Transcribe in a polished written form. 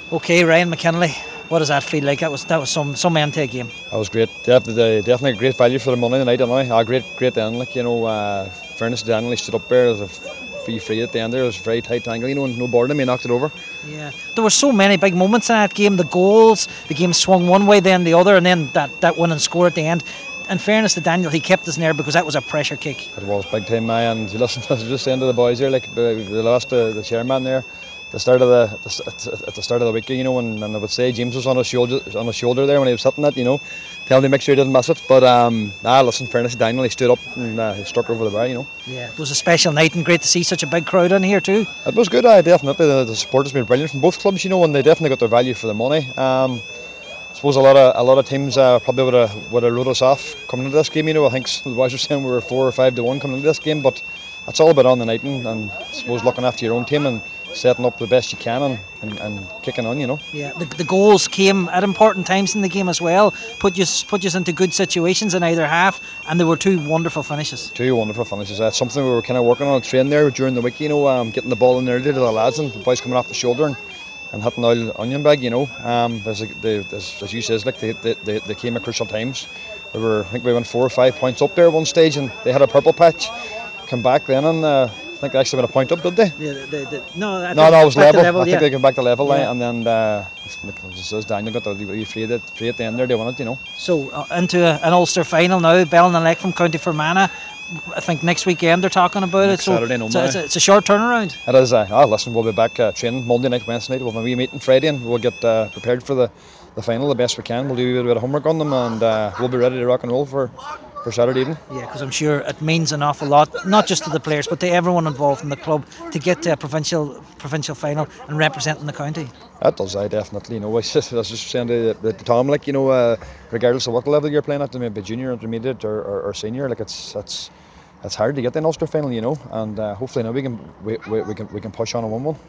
Okay, Ryan McKinley, what does that feel like? That was some end to a game. That was great. Definitely great value for the money tonight. Anyway, great end. Like fairness to Daniel, he stood up there. There was a free at the end there. It was a very tight angle. No boredom. He knocked it over. Yeah, there were so many big moments in that game. The goals, the game swung one way, then the other, and then that winning score at the end. In fairness to Daniel, he kept us in there because that was a pressure kick. It was big time, and listen, I was just saying to the boys here, like they lost the chairman there. At the start of the week, and I would say James was on his shoulder there when he was hitting it, telling him to make sure he didn't miss it. But listen, fairness to Daniel, he stood up and he struck over the bar, Yeah, it was a special night and great to see such a big crowd in here too. It was good, definitely. The support has been brilliant from both clubs, and they definitely got their value for the money. I suppose a lot of teams probably would have wrote us off coming into this game. I think the boys were saying we were 4 or 5 to 1 coming into this game, but it's all about on the night and I suppose looking after your own team and setting up the best you can and kicking on. Yeah, the goals came at important times in the game as well. Put you into good situations in either half, and there were two wonderful finishes. Two wonderful finishes. That's something we were kind of working on train there during the week. Getting the ball in early to the lads and the boys coming off the shoulder and hitting the onion bag. As you says, like they came at crucial times. I think we went 4 or 5 points up there at one stage, and they had a purple patch. Come back then, and I think they actually went a point up, did they? Yeah, no, it was level. I think they came back to level, yeah. And then as Daniel got the free at the end there, they won it. So into an Ulster final now. Ballinalec from County Fermanagh. I think next weekend they're talking about next it. So Saturday, it's a short turnaround. It is. Listen, we'll be back training Monday night, Wednesday night. We'll have a wee meeting Friday, and we'll get prepared for the final the best we can. We'll do a bit of homework on them, and we'll be ready to rock and roll for Saturday evening. Yeah, because I'm sure it means an awful lot, not just to the players, but to everyone involved in the club to get to a provincial final and representing the county. That does, definitely. I was just saying to Tom, like, regardless of what level you're playing at, maybe junior, intermediate, or senior, like it's hard to get the Ulster final, and hopefully now we can push on and win one.